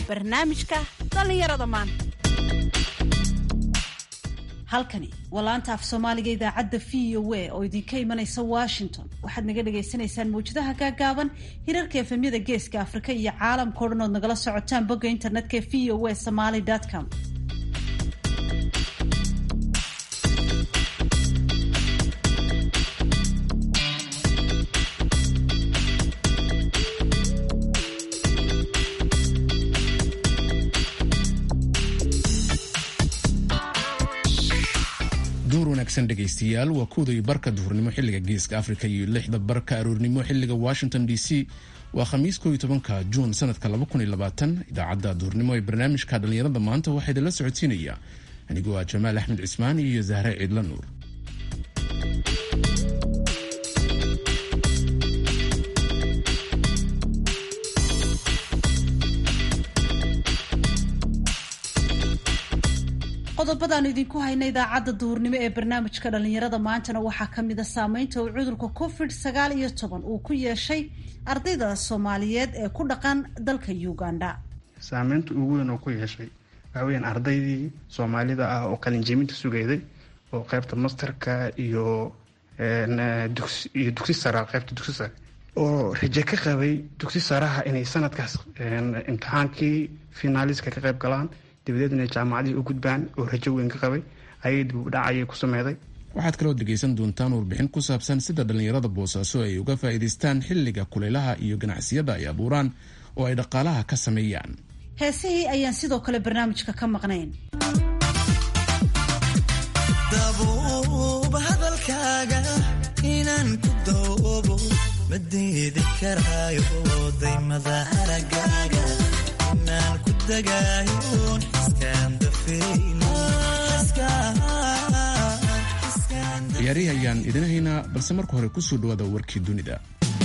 barnaamijka dhallinyarada maanta. halkani waa laanta af soomaaliga idaacadda VOA oo idinka imanaysa Washington. waxaad naga dhagaysanaysaan mawjadaha gaagaaban, hirarka efemyada geeska Afrika iyo caalamka oo dhan ood nagala socotaan bogga internetka voasomali.com. dhegeystayaal waa kuwday barka duhurnimo xilliga geeska Afrika iyo 6da barka aroornimo xilliga Washington DC. waa khamiis 11 Juun sanadka 2020. idaacadda duhurnimo ee barnaamijka dhalinyarada maanta waxaa idinla socodsiinaya anigoo Jamaal Axmed Cismaan iyo Zahra Ciidla Nuur. qodobadaan idinku hayna idaacadda duhurnimo ee barnaamijka dhalinyarada maantana waxaa ka mid a saameynta uu cudurka COVID-19 uu ku yeeshay ardayda Soomaaliyeed ee ku dhaqan dalka Uganda. saameynta ugu weyn oo ku yeeshay waxa weeyaan ardaydii Soomaalida ah oo qalinjebinta sugayday oo qaybta masterka iyo dugsi sare qaybta dugsi sare oo rajo ka qabay dugsi saraha inay sanadkaas imtixaankii finaaliska ka qayb galaan dibadna jaamacadii u gudbaan oo rajo weyn ka qabay ayay dib u dhacay ku sameeyay. waxaad kaloo dhageysan doontaan warbixin ku saabsan sida dhalinyarada Boosaaso ay uga faa'iideystaan xilliga kulaylaha iyo ganacsiyada ay abuuraan oo ay dhaqaalaha ka sameeyaan. heesihii ayaan sidoo kale barnaamijka ka maqnayn. dabuub hadalkaaga inaan ku doobo madeedi karaayo daymada aragaaga inaan ku dagaayoon ciyaarihi ayaan idin haynaa, balse marka hore kusoo dhawaada warkii dunida.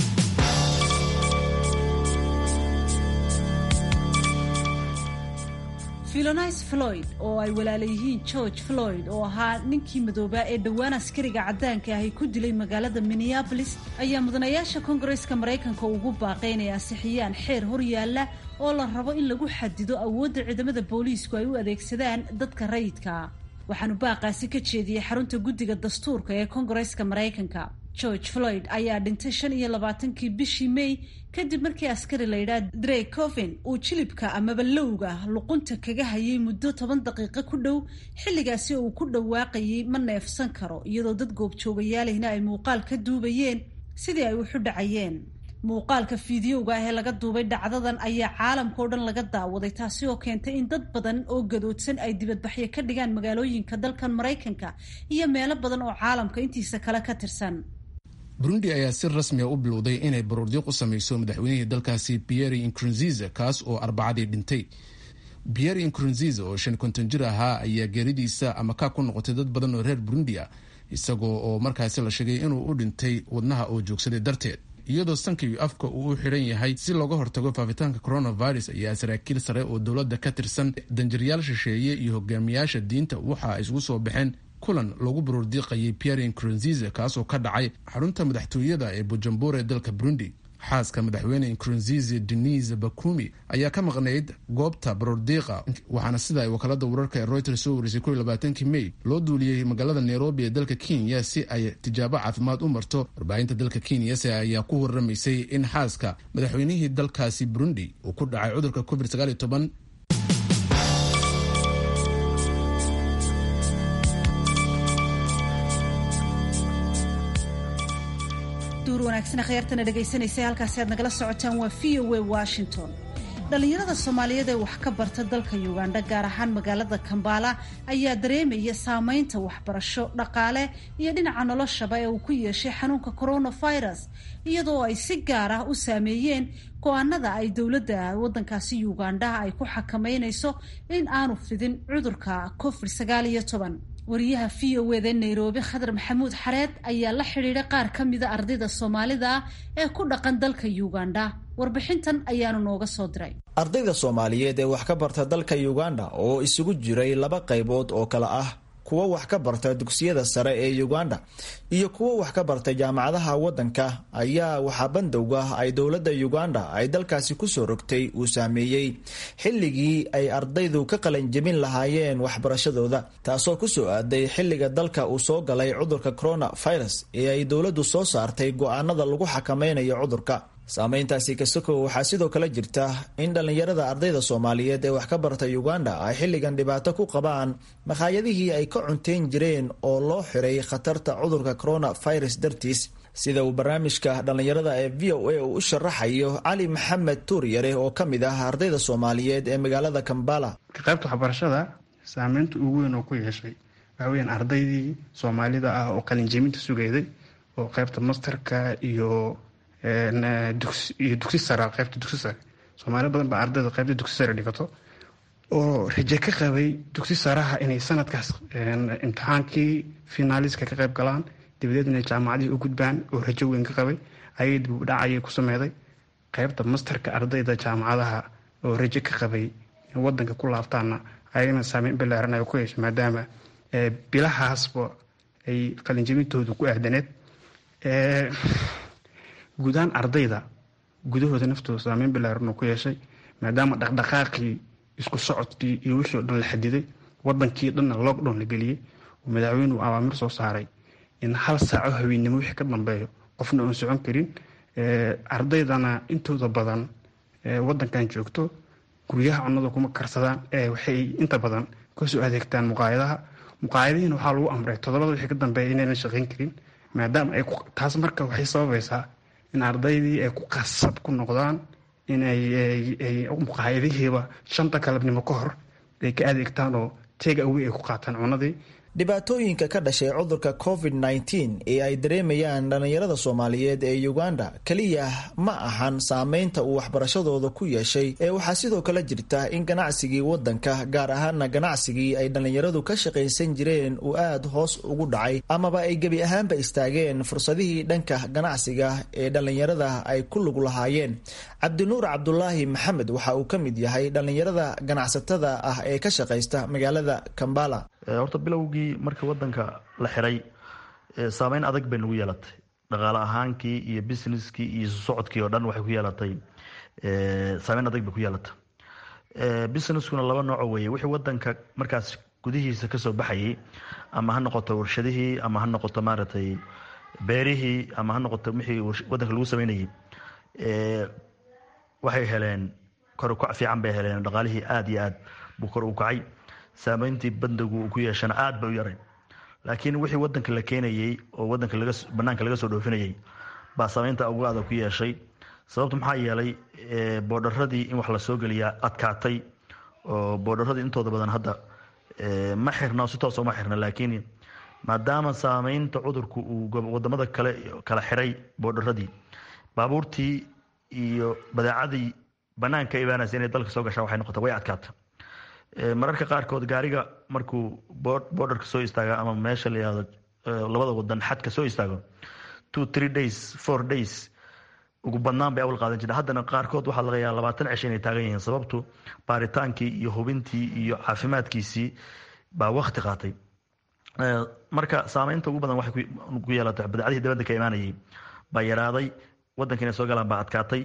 Philonise Floyd oo ay walaalayihiin George Floyd oo ahaa ninkii madoobaa ee dhowaan askariga caddaanka ahi ku dilay magaalada Minneapolis ayaa mudanayaasha Koongareeska Mareykanka ugu baaqay inay ansixiyaan xeer horyaala oo la rabo in lagu xadido awoodda ciidamada booliisku ay u adeegsadaan dadka rayidka. waxaanu baaqaasi ka jeediyey xarunta guddiga dastuurka ee Koongareeska Mareykanka. George Floyd ayaa dhintay 25kii bishii May kadib markii askari la yidhaha Drake Coffin uu jilibka amaba lowga luqunta kaga hayay muddo 10 daqiiqo ku dhow. xilligaasi uu ku dhawaaqayay ma neefsan karo, iyadoo dad goobjoogayaalihina ay muuqaal ka duubayeen sidii ay u xudhacayeen. muuqaalka fiidiyowga ah ee laga duubay dhacdadan ayaa caalamka oo dhan laga daawaday, taasi oo keentay in dad badan oo gadoodsan ay dibadbaxyo ka dhigaan magaalooyinka dalkan Mareykanka iyo meelo badan oo caalamka intiisa kale ka tirsan. Burundi ayaa si rasmi ah u bilowday inay baroordiiq u samayso madaxweynihii dalkaasi Pierre Nkurunziza, kaas oo Arbacadii dhintay. Pierre Nkurunziza oo 50 jir ahaa ayaa geeridiisa ama ka ku noqotay dad badan oo reer Burundi ah, isagoo oo markaasi la sheegay inuu u dhintay wadnaha oo joogsaday darteed. iyadoo sanka iyo afka uu u xiran yahay si looga hortago faafitaanka coronavirus ayaa saraakiil sare oo dowladda ka tirsan, danjirayaal shisheeye iyo hogaamiyaasha diinta waxa ay isugu soo baxeen kulan loogu baroordiiqayay Pierre Nkurunziza, kaas oo ka dhacay xarunta madaxtooyada ee Bujumbura ee dalka Burundi. xaaska madaxweyne Nkurunziza, Denise Bakumi, ayaa ka maqnayd goobta baroordiiqa, waxaana sida ay wakaalada wararka ee Reuters soo warisay 22 May loo duuliyey magaalada Nairobi ee dalka Kenya si ay tijaabo caafimaad u marto. warbaahinta dalka Kenya ayaa ku waramaysay in xaaska madaxweynihii dalkaasi Burundi uu ku dhacay cudurka COVID-19. wanaagsan khayartana dhagaysanaysa halkaasi aad nagala socotaan waa VOA Washington. dhalinyarada Soomaaliyeed ee wax ka barta dalka Uganda gaar ahaan magaalada Kampala ayaa dareemaya saameynta waxbarasho, dhaqaale iyo dhinaca noloshaba ee uu ku yeeshay xanuunka coronavirus, iyadoo ay si gaar ah u saameeyeen go'aanada ay dowladda waddankaasi Uganda ay ku xakameynayso in aanu fidin cudurka COVID-19. wariyaha VOA Nairobi Khadar Maxamuud Xareed ayaa la xiriiray qaar ka mid a ardayda Soomaalida ee ku dhaqan dalka Uganda. warbixintan ayaanu nooga soo diray. ardayda Soomaaliyeed ee wax ka barta dalka Uganda oo isugu jiray laba qaybood oo kala ah kuwa wax ka barta dugsiyada sare ee Uganda iyo kuwa wax ka barta jaamacadaha wadanka ayaa waxaa bandowga ay dowladda Uganda ay dalkaasi ku soo rogtay uu saameeyay xilligii ay ardaydu ka qalin jebin lahaayeen waxbarashadooda, taasoo ku soo aaday xilliga dalka uu soo galay cudurka coronavirus ee ay dowladdu soo saartay go'aanada lagu xakameynayo cudurka. saameyntaasi kasoko waxaa sidoo kale jirta in dhalinyarada ardayda Soomaaliyeed ee wax ka barta Uganda ay xilligan dhibaato ku qabaan maqaayadihii ay ka cunteen jireen oo loo xiray khatarta cudurka coronavirus dartiis, sida uu barnaamijka dhalinyarada ee VOA u sharaxayo Cali Maxamed Tuuryare oo ka mid ah ardayda Soomaaliyeed ee magaalada Kampala. qaybta waxbarashada saameynta ugu weyn oo ku yeeshay waxa weeyaan ardaydii Soomaalida ah oo qalin jebinta sugayday oo qaybta masterka iyo dugsi sare, qaybta dugsi sare Soomaali badan baa ardayda qaybta dugsi sare dhigato oo rajo ka qabay dugsi saraha inay sanadkaas imtixaankii finaaliska ka qayb galaan, dabadeed inay jaamacadii u gudbaan oo rajo weyn ka qabay ayay dib u dhacayay ku sameeyday. qaybta masterka ardayda jaamacadaha oo rajo ka qabay in wadanka ku laabtaana ayagana saameyn ballaaran ay ku yeeshay maadaama bilahaasba ay qalin jebintoodu ku aadaneed. guudaan ardayda gudahooda naftooda saameyn ballaaran oo ku yeeshay maadaama dhaqdhaqaaqii isku socodkii iyo wixii oo dhan la xadiday, wadankii dhanna lockdown la geliyey oo madaxweynuhu awaamir soo saaray in 1 saaco habeennimo wixii ka dambeeyo qofna oon socon karin. ardaydana intooda badan wadankan joogto guryaha cunnada kuma karsadaan, waxay inta badan kasoo adeegtaan muqaayadihiina waxaa lagu amray 7 wixii ka dambeeya inaynan shaqayn karin, maadaama taas marka waxay sababaysaa in ardaydii ay ku qasab ku noqdaan inay muqaayadihiiba 5 galabnimo ka hor ay ka adeegtaan oo take away ay ku qaataan cunnadii. dhibaatooyinka ka dhashay cudurka COVID-19 ee ay dareemayaan dhalinyarada Soomaaliyeed ee Uganda kaliya ma ahan saameynta uu waxbarashadooda ku yeeshay, ee waxaa sidoo kale jirta in ganacsigii wadanka, gaar ahaana ganacsigii ay dhalinyaradu ka shaqaysan jireen uu aad hoos ugu dhacay amaba ay gebi ahaanba istaageen fursadihii dhanka ganacsiga ee dhalinyarada ay ku lug lahaayeen. Cabdinuur Cabdulaahi Maxamed waxa uu ka mid yahay dhalinyarada ganacsatada ah ee ka shaqaysta magaalada Kampala. horta bilowgii markii wadanka la xiray saameyn adag bay nagu yeelatay, dhaqaale ahaankii iyo businesskii iyo socodkii oo dhan waxay ku yeelatay saameyn adag bay ku yeelatay. busineskuna laba nooc weeye, wixii wadanka markaas gudihiisa kasoo baxayay ama ha noqoto warshadihii ama ha noqoto maaragtay beerihii ama ha noqoto wixii wadanka lagu sameynayay, waxay heleen kor u kac fiican bay heleen, dhaqaalihii aad iyo aad buu kor u kacay, saameyntii bandigu uu ku yeeshana aad bay u yaray. laakiin wixii wadanka la keenayay oo wadanka banaanka laga soo dhoofinayay baa saameynta ugu adag ku yeeshay. sababtu maxaa yeelay boodharadii in wax la soo geliyaa adkaatay, oo boodharadii intooda badan hadda ma xirna, si toos uma xirna, laakiin maadaama saameynta cudurku uu wadamada kala xiray boodharadii, baabuurtii iyo badeecadii banaanka ibaanaysa inay dalka soo gashaa waxay noqotay way adkaata. mararka qaarkood gaariga markuu borderka soo istaaga ama meesha la yiraahdo labada wadan xadka soo istaago 2-3 days 4 days ugu badnaan bay awal qaadan jirtay. haddana qaarkood waxaa laga yaabaa 20 cisho inay taagan yihiin, sababtu baaritaankii iyo hubintii iyo caafimaadkiisii baa waqti qaatay. marka saameynta ugu badan waxay ku yeelatay badeecadii dibadda ka imaanayay baa yaraaday, wadanka inay soo galaan baa adkaatay.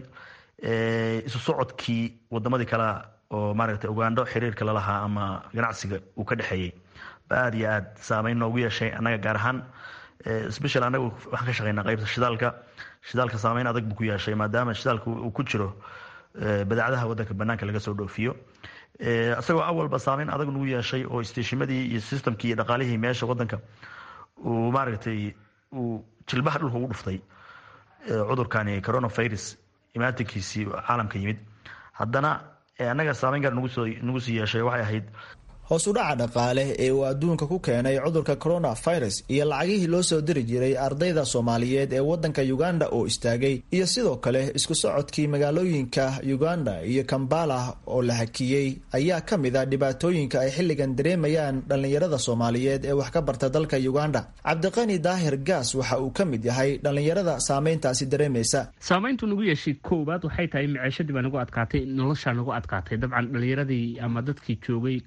isu socodkii wadamadii kale oo maaragtay Uganda xiriirka la lahaa ama ganacsiga uu ka dhaxeeyay aad iyo aad saameyn noogu yeeshay anaga gaar ahaan, special anagu waxaan ka shaqeynaa qaybta shidaalka saameyn adag buu ku yeeshay maadaama shidaalku uu ku jiro badeecadaha wadanka banaanka laga soo dhoofiyo. isagoo awalba saameyn adag nagu yeeshay oo isteeshimadii iyo systemkii iyo dhaqaalihii meesha wadanka uu maaragtay uu jilbaha dhulka ugu dhuftay cudurkani coronavirus imaatinkiisii caalamka yimid. haddana annaga saameyn gaar nagu sii yeeshay waxay ahayd hoos u dhaca dhaqaale ee uu adduunka ku keenay cudurka coronavirus iyo lacagihii loo soo diri jiray ardayda Soomaaliyeed ee wadanka Uganda oo istaagay, iyo sidoo kale isku socodkii magaalooyinka Uganda iyo Kampala oo la hakiyay ayaa ka mid ah dhibaatooyinka ay xilligan dareemayaan dhalinyarada Soomaaliyeed ee wax ka barta dalka Uganda. Cabdiqani Daahir Gaas waxa uu ka mid yahay dhalinyarada saameyntaasi dareemaysa. saameyntu nagu yeeshay koobaad waxay tahay maciishadii baa nagu adkaatay, nolosha nagu adkaatay. dabcan dhalinyaradii ama dadkii joogay Kampala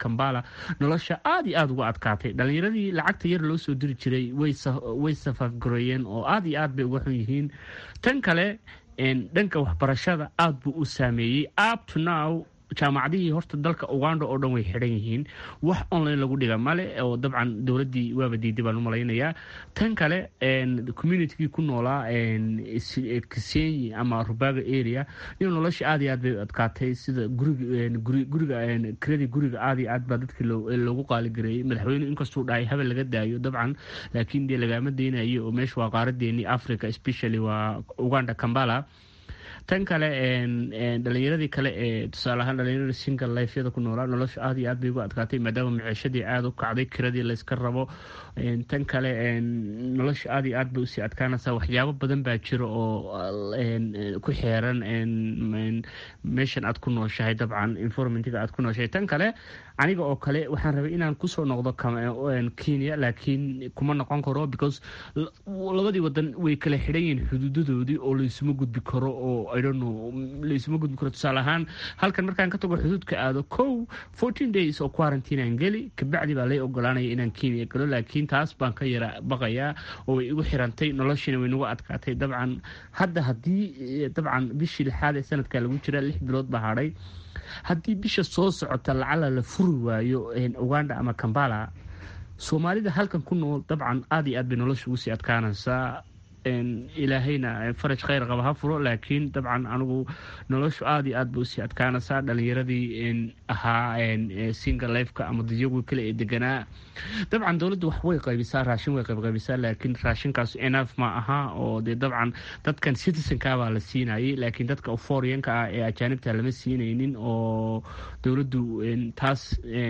nolosha aad iyo aad uga adkaatay. dhalinyaradii lacagta yar loo soo diri jiray way safaafgareeyeen oo aad iyo aad bay uga xun yihiin. tan kale dhanka waxbarashada aad buu u saameeyey. up to now jaamacadihii horta dalka Uganda oo dhan way xidhan yihiin, wax online lagu dhiga male, oo dabcan dowladii waaba diiday baan u malaynayaa. tan kale community ku noolaa Kisenyi ama Rubaga area inuu nolosha aad iyo aad bay adkaatay, sida guriga guriga aad iyo aad baa dadkii loogu qaaligareeyay. madaxweyne inkastuu dhahay habel laga daayo dabcan, laakiin dee lagama deynayo oo meesha waa qaaradeeni Africa, especially waa Uganda, Kampala. tan kale dhalinyaradii kale ee tusaale ahaan dhalinyarada single lifeyada ku noolaa nolosha aad iyo aad bay uga adkaatay maadaama maciishadii aad u kacday, kiradii layska rabo. tan kale nolosha aad iyo aad bay usii adkaanaysaa. waxyaabo badan baa jiro oo ku xeeran meeshan aad ku nooshahay, dabcan environmentiga aad ku nooshahay. tan kale aniga oo kale waxaan rabay inaan kusoo noqdo Kenya, laakiin kuma noqon karo because labadii wadan way kala xidhan yihiin xuduudadoodii oo laysuma gudbi karo, oo laysuma gudbi karo. tusaale ahaan halkan markaan ka tago xuduudka aado 14 days oo quarantine aan geli, kabacdi baa lay ogolaanaya inaan Kenya galo, laakiin taas baan ka yara baqayaa oo way igu xirantay, noloshiina way nagu adkaatay. dabcan hadda haddii dabcan bishii 6 ee sanadka lagu jira 6 bilood baa hadhay, haddii bisha soo socota lacala la furi waayo Uganda ama Kampala, Soomaalida halkan ku nool dabcan aad iyo aad bay nolosha ugu sii adkaanaysaa. ilaahayna faraj khayr qaba ha furo, laakiin dabcan anigu noloshu aad iyo aad bay usii adkaanaysaa. dhalinyaradii ahaa single lifeka ama dadyagu kale ee deganaa, dabcan dowladda wax way qaybisaa, raashin way qaybqaybisaa, laakiin raashinkaas enough ma aha, oo dee dabcan dadkan citizenka baa la siinayay, laakiin dadka foreign-ka ah ee ajaanibta lama siinaynin, oo dowladdu taas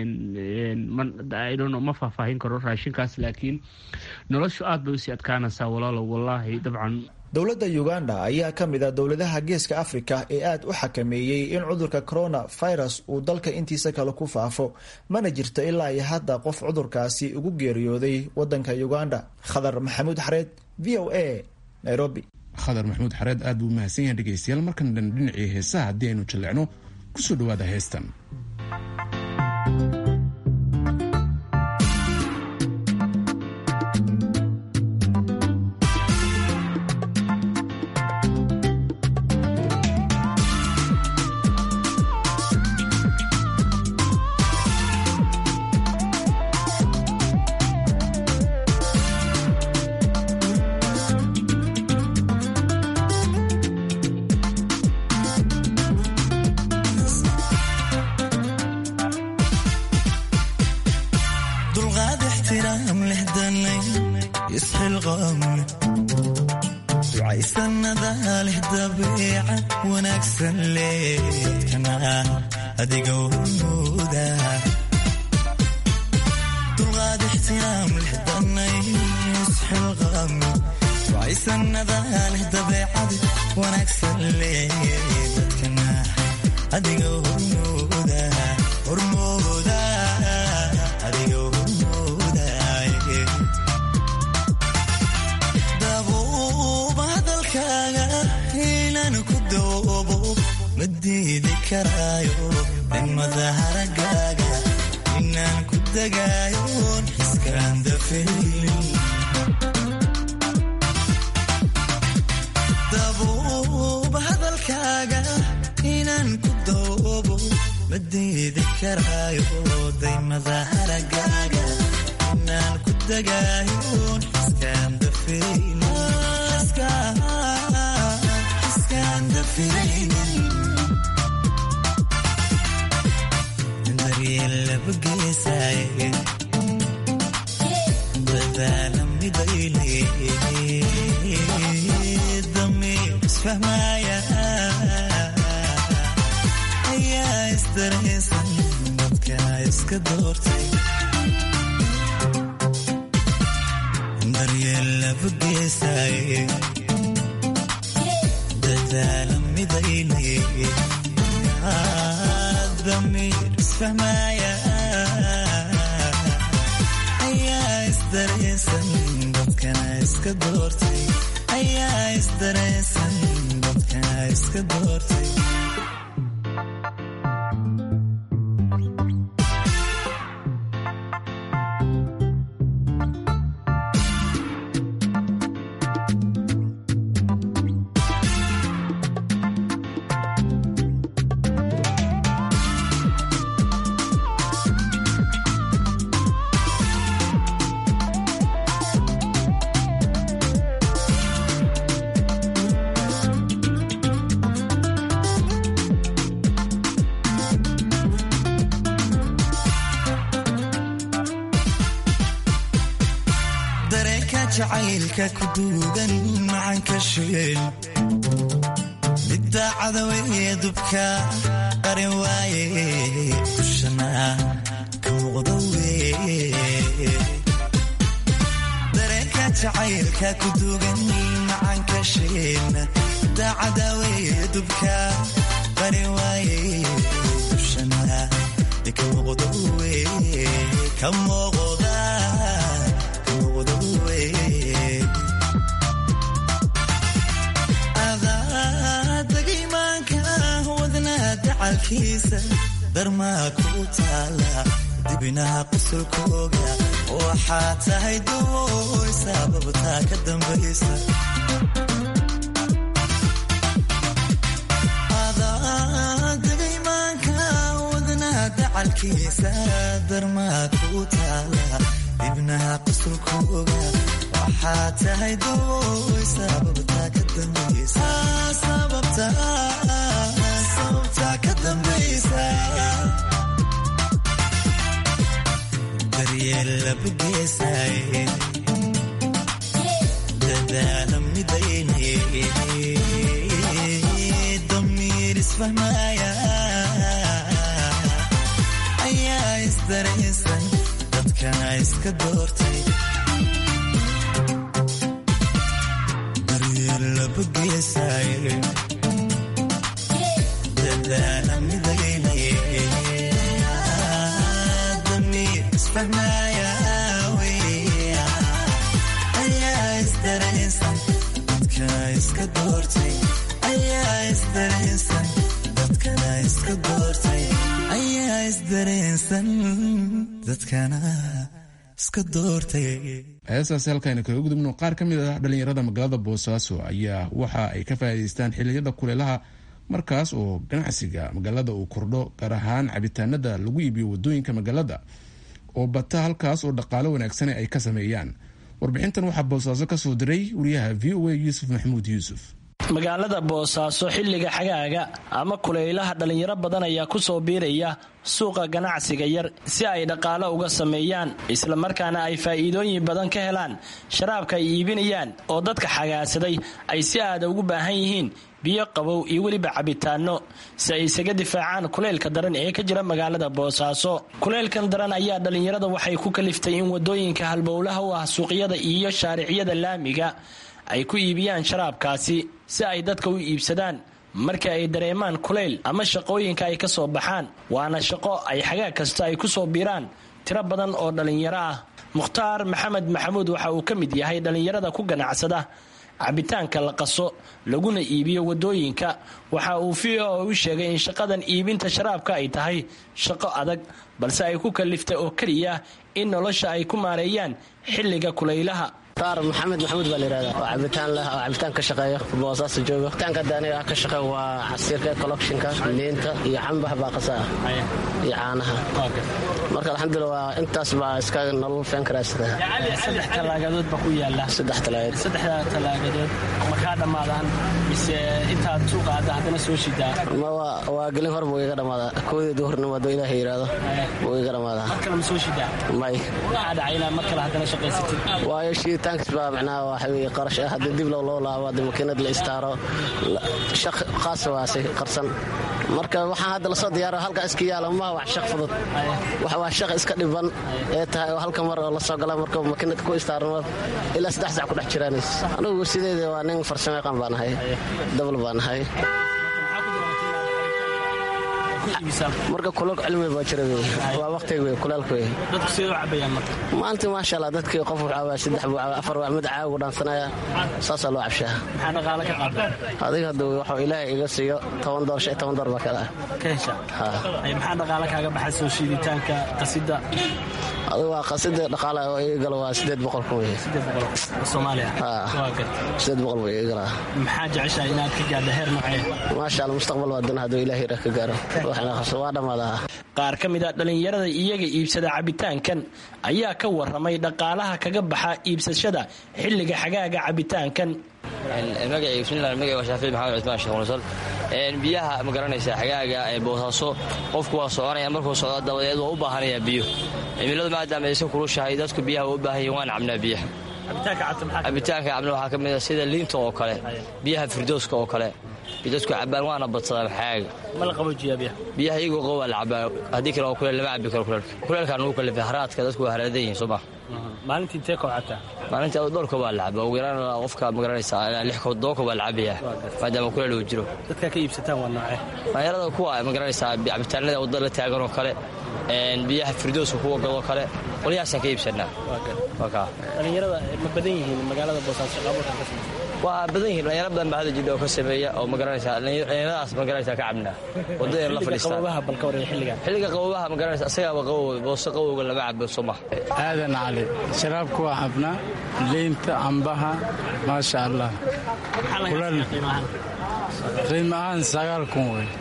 ma faahfaahin karo raashinkaas, laakiin noloshu aad bay usii adkaanaysaa walaalow. wallahi dowladda Uganda ayaa ka mid ah dowladaha geeska Afrika ee aad u xakameeyey in cudurka coronavirus uu dalka intiisa kale ku faafo, mana jirto ilaa iyo hadda qof cudurkaasi ugu geeriyooday wadanka Uganda. Khadar Maxamuud Xareed, VOA, Nairobi. Khadar Maxamuud Xareed aad buu mahadsan yahay. dhegeystayaal, markan dhinacii heesaha haddii aynu jillicno kusoo dhawaada heestan. jacaylka ku duugan macanka sheel midda cadaweye dubka qarin waaye dushana ka muuqda weye dareenka jacaylka ku duugan macanka sheel midda cadaweye dubka qarin waaye dushana ka muuqda weye ka muuqda dacalkiisa darmaa ku taala dibinaha qusulkooga waxaa tahay dooy sababtaa ka dambaysa adadagaymaanka wadnaha dacalkiisa darmaa ku taala dibinaha qusulkooga waxaa tahay dooy sababtaa ka dambaysa sababtaa ka dambaysa daryeel labugeesay dadaala midaynaye damiir isfahmaya ayaa isdaraysan dadkana iska doortay daryeel labugeesay heesaas halkayna kaga gudubno qaar ka mid ah dhallinyarada magaalada boosaaso ayaa waxa ay ka faa'iidaystaan xilliyada kuleelaha markaas oo ganacsiga magaalada uu kordho gaar ahaan cabitaanada lagu iibiyo wadooyinka magaalada oo bata halkaas oo dhaqaalo wanaagsane ay ka sameeyaan. Warbixintan waxaa boosaaso ka soo diray wariyaha VOA Yuusuf Maxamuud Yuusuf. magaalada boosaaso xilliga xagaaga ama kulaylaha dhalinyaro badan ayaa ku soo biiraya suuqa ganacsiga yar si ay dhaqaalo uga sameeyaan isla markaana ay faa'iidooyin badan ka helaan sharaabka ay iibinayaan oo dadka xagaasaday ay si aad ugu baahan yihiin biyo qabow iyo weliba cabitaano si ay isaga difaacaan kuleylka daran ee ka jira magaalada boosaaso. kuleylkan daran ayaa dhalinyarada waxay ku kaliftay in wadooyinka halbowlaha u ah suuqyada iyo shaaricyada laamiga ay ku iibiyaan sharaabkaasi si ay dadka u iibsadaan marka ay dareemaan kuleyl ama shaqooyinka ay ka soo baxaan. waana shaqo ay xagaa kasta ay ku soo biiraan tiro badan oo dhalinyaro ah. Mukhtaar Maxamed Maxamuud waxa uu ka mid yahay dhalinyarada ku ganacsada cabitaanka la qaso laguna iibiyo wadooyinka. waxa uu u sheegay in shaqadan iibinta sharaabka ay tahay shaqo adag balse ay ku kaliftay oo kaliya in nolosha ay ku maareeyaan xilliga kulaylaha. maxamed maxamuud baa layirahdaa oo cabitaan leh oo cabitaan ka shaqeeya boosaaso jooga. cabitaanka daaniga ka shaqeeya waa casiirka collectionka liinta iyo cambaha baaqasa iyo caanaha. marka alxamdulillah waa intaas baa iska nolol feen karaasada. saddex talaagadood baa ku yaala. saddexda talaagadood ma ka dhamaadaan mise intaad suuqa haddana soo shidaa? waa gelin hor buu iga dhamaadaa. koodeedu hornimo hadduu ilaahay yiraahdo buu iga dhamaadaa. mar kale ma soo shidaa? may waxaa dhacay inaad mar kale haddana shaqaysatid. waayo shiitaankiisbaa macnaha waxa weeye qarash ah. haddii dib loo laabo haddii makiinad la istaaro shaq khaas waase qarsan. marka waxaan hadda lasoo diyaaro halka iska yaala maaha wax shaq fudud. waa shaq iska dhiban ee tahay oo halka mar oo lasoo gala marka makiinad ku istaarno ilaa 3 sac ku dhex jiraanays. anigu sideeda waa nin farsamo yaqaan baan ahay, dabal baan ahay. marka kulal cilmi baa jira waa waqtiga kulaalku dadku sidoo cabayaan marka maanta ma sha Allah dadkii qof wuxuu cabaa 3 buu cabaa 4 waa mid caaw dhaansanaya saas loo cabshaa. maxaa dhaqaale ka qaada adiga hadda waxa ilaahay iga siiyo $10 baa kala ka hesha. ay maxaa dhaqaale kaaga baxay soo shiiditaanka qasida? adiga waa qasida dhaqaale oo iga galo waa 800 ku weey. 800 Soomaaliya waa gad 800 way iga gala. maxaa jeceshaa inaad ka gaadho heer nocee? ma sha Allah mustaqbal wadana haduu ilaahay ka gaaro qaar ka mid a dhalinyarada iyaga iibsada cabitaankan ayaa ka waramay dhaqaalaha kaga baxa iibsashada xilliga xagaaga cabitaankan. biyaha ma garanaysa xagaaga ee boosaaso qofku waa soconaya markuu socdo dabadeed waa u baahanaya biyo. cimiladu maadaama aysan kulushahay dadku biyaha waa u baahan yihiin waan cabnaa biyaha. cabitaanka cabna waxaa ka mid ah sida liinta oo kale biyaha firdooska oo kale dadku cabaan waana badsadaan xaaga ma la qaboojiyaa biyaha iyagoo qabow la cabaa haddii kale oo kuleel lama cabi karo kuleelkaan ugu kalifay haraadka dadku waa haraadan yihiin sooma maalintii intee koob cabtaa maalintii dhowr koob baa la cabaa ugu yaraan qofka magaranaysaa 6 koob 2 koob baa la cabayaa maadaama kuleel uu jiro dadka ka iibsataan waa noocee dhalinyarada kuwa magaranaysaa cabitaanada wadda la taagan oo kale biyaha firdooska kuwa gadoo kale qolyahaasaan ka iibsanaa dhalinyarada ma badan yihiin magaalada Boosaaso shaqaabuurka ka sameeya waa badan yihiin dhalinyaro badan baa hada jidho ka sameeya oo magaranaysaa dhalinyaradaas magaranaysaa ka cabnaa wadada la fadhiistaa qabowaha balka wareey xilliga qabowaha magaranaysaa asagaaba qabow booso qabowga lama cabo soma aadan cali sharaabku waa cabnaa liinta ambaha maasha Allah qiimahan 9,000 wey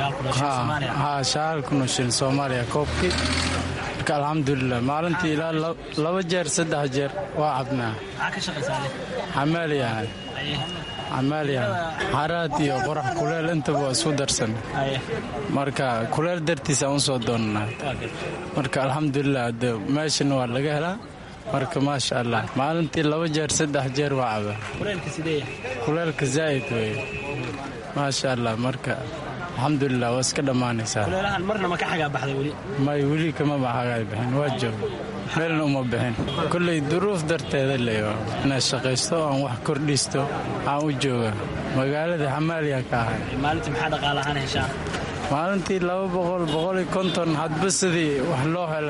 9,000 shilin Soomaaliya koobkii alxamdulilah maalintii ilaa 2 jeer 3 jeer waa cabnaa xamaaliya haraad iyo qorax kuleel intaba waa isku darsan marka kuleel dartiisa aan soo doonnaa marka alxamdulilah meeshan waa laga helaa marka maasha Allah maalintii 2 jeer 3 jeer waa cabaa kuleelka zaa'id wey maasha Allah marka alxamdulilah waa iska dhammaanaysaa kuleelahan marna ma ka xagaa baxday weli may weli kama baxagaa bixin waa joog meelna uma bixin kolley duruuf darteeda leeyo inaan shaqaysto aan wax kordhisto aan u jooga magaalada xamaaliya ka ahay maalintii maxaa dhaqaale ahaan heshaa maalintii 200-150 hadba sidii wax loo helo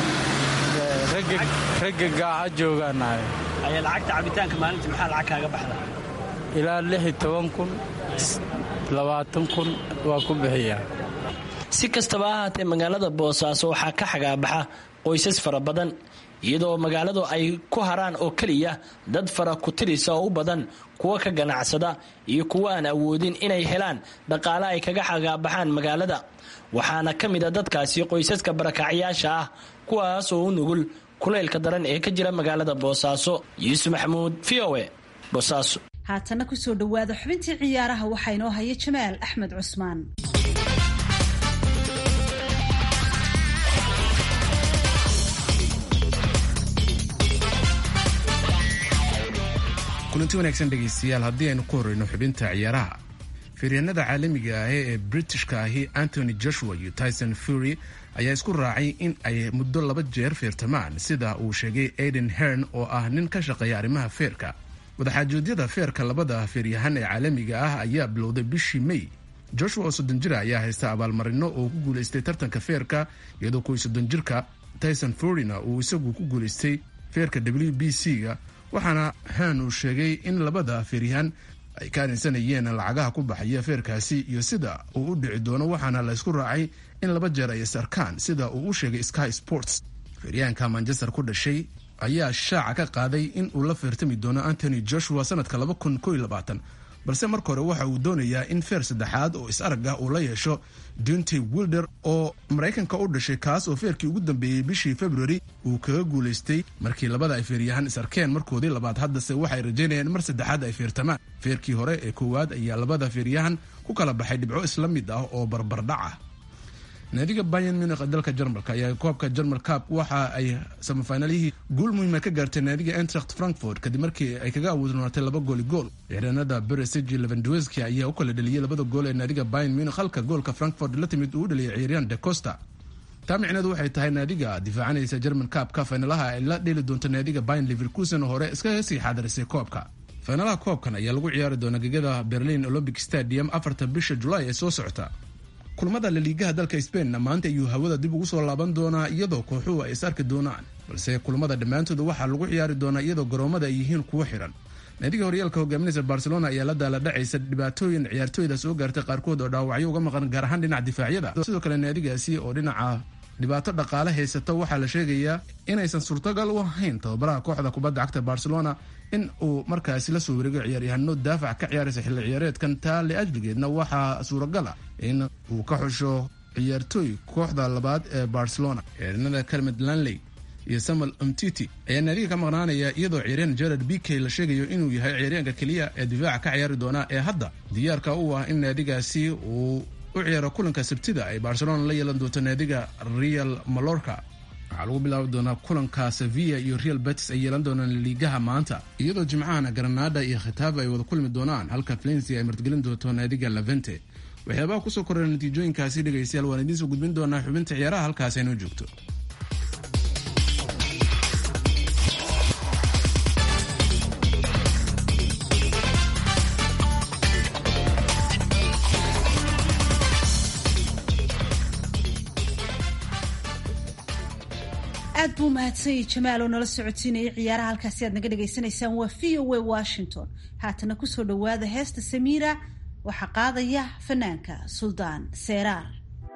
ragga gaaca joogaanahay ayaa lacagta cabitaanka maalintii maxaa lacag kaaga baxda ilaa 16,000 20,000 waa ku bixiyaa si kastaba ahaatee magaalada Boosaaso waxaa ka xagaabaxa qoysas fara badan iyadoo magaaladu ay ku haraan oo kaliya dad fara ku tirisa oo u badan kuwa ka ganacsada iyo kuwa aan awoodin inay helaan dhaqaale ay kaga xagaabaxaan magaalada waxaana ka mid ah dadkaasi qoysaska barakacyaasha ah kuwaas oo u nugul kuleylka daran ee ka jira magaalada Boosaaso. Yuusuf Maxamuud, VOA, Boosaaso. haatana ku soo dhawaada xubintii ciyaaraha waxaa inoo haya Jamaal Axmed Cusmaan. kulanti wanaagsan dhegaystayaal, haddii aynu ku horeyno xubinta ciyaaraha. fiiryaanada caalamiga ah ee Britishka ahi Anthony Joshua iyo Tyson Fury ayaa isku raacay in ay muddo 2 jeer feertamaan, sida uu sheegay Aiden Hearn oo ah nin ka shaqeeya arrimaha feerka. wadaxaajoodiyada feerka labada feeryahan ee caalamiga ah ayaa bilowday bishii May. Joshua oo 30 jir ayaa haysta abaalmarino oo ku guuleystay tartanka feerka, iyadoo 30 jirka Tyson Furyna uu isagu ku guuleystay feerka WBC-ga. waxaana Hearn uu sheegay in labada feeryahan ay ka arinsanayeen lacagaha ku baxaya feerkaasi iyo sida uu u dhici doono, waxaana la isku raacay in 2 jeer ay sarkaan, sida uu u sheegay Sky Sports. feeryahanka Manchester ku dhashay ayaa shaaca ka qaaday in uu la feertami doono Anthony Joshua sanadka 2021, balse marka hore waxa uu doonayaa in feer saddexaad oo is-arag ah uu la yeesho Deontay Wilder oo Mareykanka u dhashay, kaas oo feerkii ugu dambeeyey bishii February uu kaga guuleystay markii labada ay feeryahan is-arkeen markoodii labaad. haddase waxay rajaynayaan mar saddexaad ay feertamaan. feerkii hore ee koowaad ayaa labada feeryahan ku kala baxay dhibco isla mid ah oo barbardhac ah. naadiga Bayern Munich ee dalka Jarmalka ayaa koobka German Cup waxa ay semifinalihii guul muhiim ka gaartay naadiga Eintracht Frankfurt kadib markii ay kaga awoodnootay 2 gool. ciyaaryahanada Beresig Lewandowski ayaa u kala dhaliyay 2 gool ee naadiga Bayern Munich, halka goolka Frankfurt la timid uu dhaliyay ciyaaryahan De Costa. taamicneedu waxay tahay naadiga difaacanaysa German Cup ka finalaha ay la dheeli doonto naadiga Bayern Leverkusen oo hore iska sii xaadirisay koobka. finalaha koobkan ayaa lagu ciyaari doona gegada Berlin Olympic Stadium 4 bisha July ee soo socota. kulamada La Ligaha dalka Spain maanta ayuu hawada dib ugu soo laaban doonaa iyadoo kooxuhu ay isarki doonaan, balse kulamada dhammaantood waxaa lagu ciyaari doonaa iyadoo garoomada ay yihiin kuwo xiran. naadiga horyaalka hogaaminaysa Barcelona ayaa la daala dhacaysa dhibaatooyin ciyaartooyda soo gaartay qaarkood oo dhaawacyo uga maqan, gaar ahaan dhinaca difaacyada. sidoo kale naadigaasi oo dhinaca dhibaato dhaqaale haysata waxaa la sheegayaa inaysan suurtagal u ahayn tababaraha kooxda kubadda cagta Barcelona in uu markaasi la soo wareego ciyaaryahano daafac ka ciyaaraysa xilli ciyaareedkan. taa liajligeedna waxaa suuragal ah in uu ka xusho ciyaartooy kooxda labaad ee Barcelona. ciyaaryahanada Calvin Lanley iyo Samuel Umtiti ayaa naadiga ka maqnaanaya, iyadoo ciyaaryahan Gerard Piqué la sheegayo inuu yahay ciyaaryahanka keliya ee difaaca ka ciyaari doona ee hadda diyaarka u ah in naadigaasi uu u ciyaaro kulanka Sabtida ay Barcelona la yeelan doonto naadiga Real Mallorca. waxaa lagu bilaabi doonaa kulanka Sevilla iyo Real Betis ay yeelan doonaan liigaha maanta, iyadoo jimcahana Granada iyo Getafe ay wada kulmi doonaan, halka Valencia ay martigelin doonto naadiga Levante. waxyaabaha kusoo korreeya natiijooyinkaasi dhegaystayaal waan idiin soo gudbin doonaa xubinta ciyaaraha halkaas aynoo joogto. aad buu mahadsan Jamaal oo nala socodsiinayay ciyaaraha halkaasi aad naga dhageysanaysaan waa VOA Washington. haatana kusoo dhawaada heesta Samira waxaa qaadaya fanaanka Suldaan Seeraar.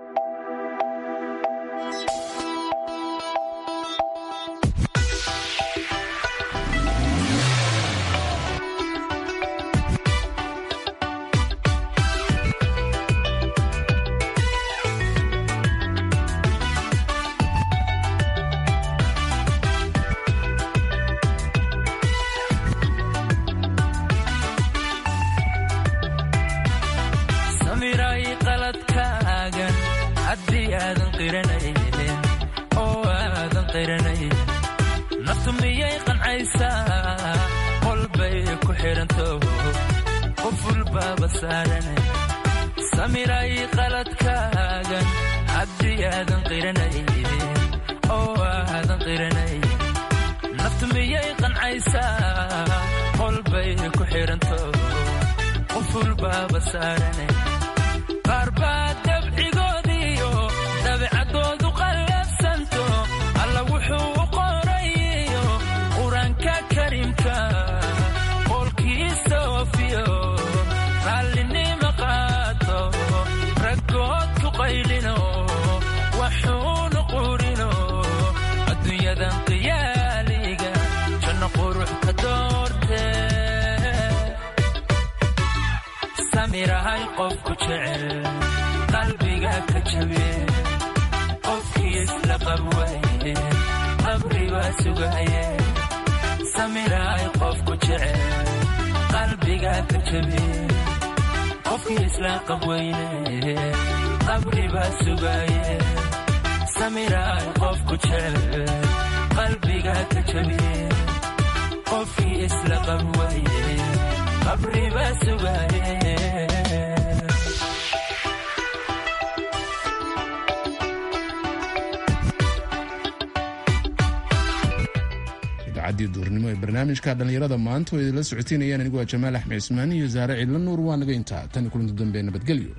duurnimo ee barnaamijka dhalinyarada maanta oo idinla socotiinayaan anigu waa Jamaal Axmed Ismaan iyo Zaare Ciidla Nuur. waa naga intaa tan kulanti dambe nabadgelyo.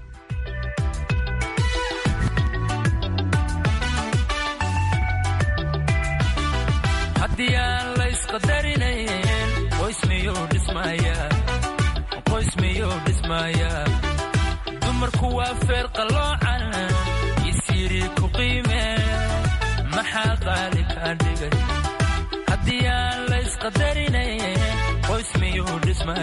haddii aan la isqadarinayn qoys miyuu dhismaya dumarku waa feer qaloocan isiri ku qiime maxaa qaali ka dhigay haddii aan la isqadarinayn qoys miyuu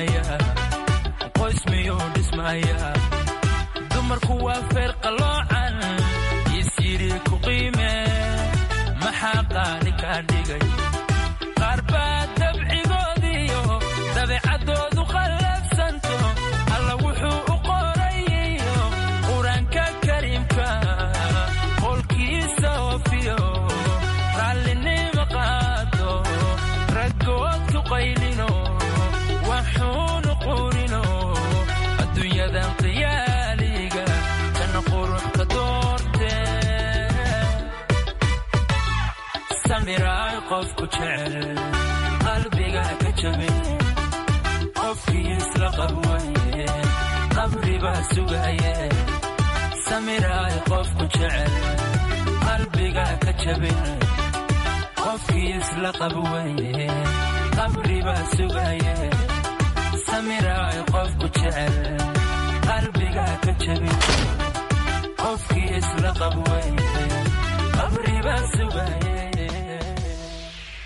dhismaya dumarku waa feer qaloocan isiri ku qiime maxaa qaali ka dhigay qaar baa dabcigoodiyo dabeecadoodu qallafsanto alla wuxuu u qorayiyo qur-aanka kariimka qolkiisa oofiyo raallinima qaado raggood ku qaylino waxuunu qurino adduunyadan qiyaaliga janna quruxka doorte samiraay qofku jecel qalbiga ka jabin qofkii isla qabwaye qabribaa sugaye samiraay qofku jecel qalbiga ka jabin qofkii isla qabwaye qabribaa sugaye samiraay qofku jecel qalbiga ka jabin qofkii isla qabwaye qabribaa sugaye